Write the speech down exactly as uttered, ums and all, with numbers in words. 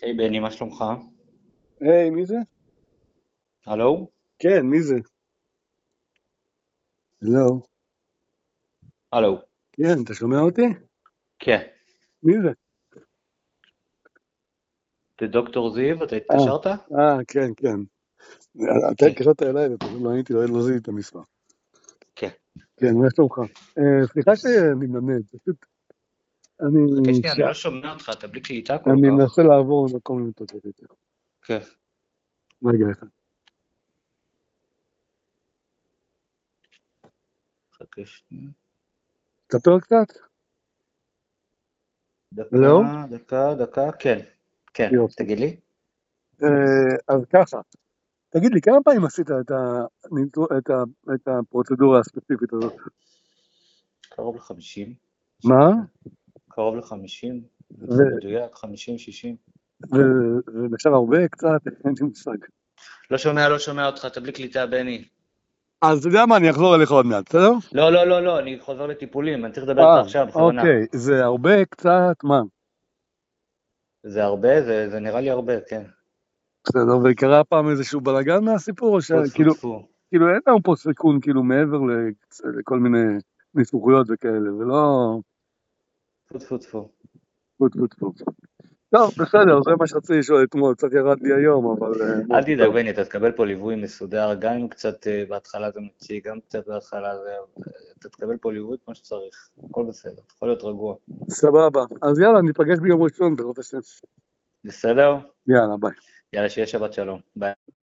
היי בני, מה שלומך? היי, מי זה? הלו? כן, מי זה? לא. הלו? כן, אתה שומע אותי? כן. מי זה? זה דוקטור זיו, אתה אה, התקשרת? אה, כן, כן. אתה כן, התקשרת אליי ופשוט לא הייתי, לא לא זיהיתי את המספר. כן. כן, מה שלומך? אה, סליחה שאני מנמד, פשוט חכה אני, שנייה, אני לא שומע אותך, אתה בלי קליטה כל אני כך. מנסה לעבור למקום עם תוצאות יותר. כן. רגע אחד. חכה שנייה. תספר קצת? לא? דקה, דקה, דקה, כן. כן, יופי. תגיד לי. אה, אז ככה, תגיד לי, כמה פעמים עשית את ה- את ה- את הפרוצדורה הספציפית הזאת? קרוב לחמישים, משהו מה? כזה. קרוב לחמישים, יותר מדויק, חמישים, שישים. וזה נחשב הרבה? קצת? אין לי מושג. לא שומע, לא שומע אותך, אתה בלי קליטה, בני. אז אתה יודע מה, אני אחזור אליך עוד מעט, בסדר? לא, לא, לא, לא, אני חוזר לטיפולים, אני צריך לדבר איתך אה, עכשיו, בכוונה. אוקיי, זה הרבה קצת, מה? זה הרבה, זה, זה נראה לי הרבה, כן. בסדר, וקרה פעם איזשהו בלאגן מהסיפור, או טפו, טפו, שכאילו, טפו. כאילו אין לנו פה סיכון, כאילו מעבר לק- לכל מיני ניסוחיות וכאלה, ולא... טפו, טפו, טפו. טפו טפו טפו. טוב, בסדר, זה מה שרציתי לשאול אתמול, קצת ירד לי היום, אבל אה, אל בוקר תדאג, טוב. בני, אתה תקבל פה ליווי מסודר, גם אם קצת אה, בהתחלה זה מציג, גם קצת בהתחלה זה... אתה תקבל פה ליווי כמו שצריך, הכל בסדר, אתה יכול להיות רגוע. סבבה, אז יאללה, ניפגש ביום ראשון, בעזרת השם. בסדר? יאללה, ביי. יאללה, שיהיה שבת שלום. ביי.